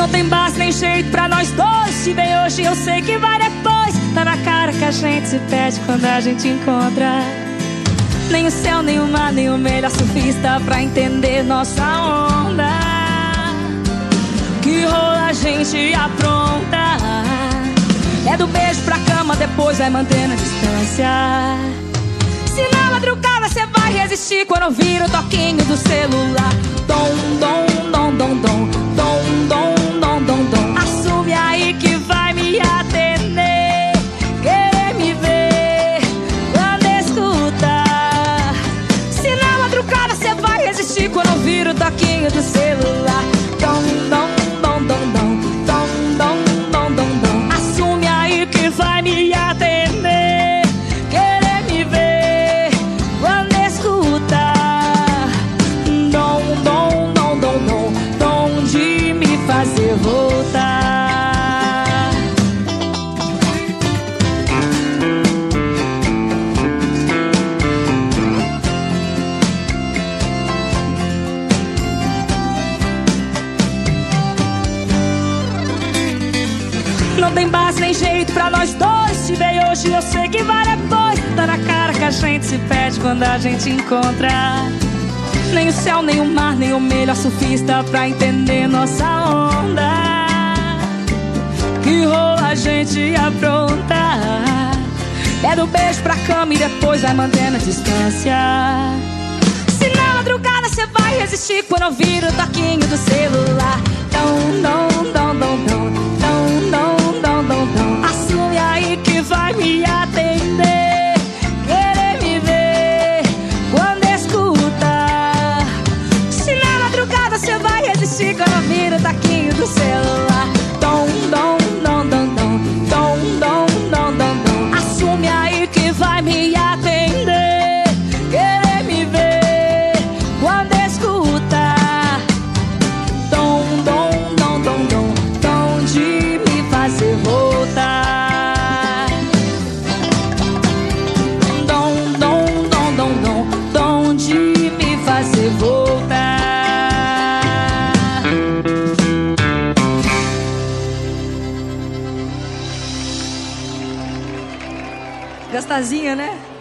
Não tem base nem jeito pra nós dois. Te ver hoje, eu sei que vai depois. Tá na cara que a gente se perde quando a gente encontra. Nem o céu, nem o mar, nem o melhor surfista pra entender nossa onda. Que rola a gente apronta. É do beijo pra cama, depois vai mantendo a distância. Se na madrugada cê vai resistir quando ouvir o toquinho do celular. Dom, dom, dom, dom, dom, dom, dom, dom, dom, dom. Assume aí que vai me atender, querer me ver quando escutar. Se na madrugada cê vai resistir quando ouvir o toquinho do celular. Dom, dom, dom, dom, dom, dom, dom, dom, dom, dom. Assume aí que vai me atender, querer me ver quando escutar. Dom, dom, dom, dom, dom, dom de me fazer voltar. Não tem base nem jeito pra nós dois. Te ver hoje, eu sei que vai depois. Tá na cara que a gente se perde quando a gente encontra. Nem o céu, nem o mar, nem o melhor surfista pra entender nossa onda. Que rola a gente apronta. É do beijo pra cama e depois vai mantendo a distância. Se na madrugada cê vai resistir quando ouvir o toquinho do celular. Dom, dom, dom, dom, dom, dom, dom, dom, dom, dom. Assume aí que vai me atender, querer me ver quando escutar. Se na madrugada cê vai resistir quando ouvir o toquinho do celular. Dom, dom, dom, dom, dom, dom, dom, dom, dom, dom. Assume aí que vai me atender, querer me ver quando escutar. Dom, dom, dom, dom, dom, dom de me fazer voltar. Dom, dom, dom, dom, dom, dom de me fazer voltar. Gostosinha, né?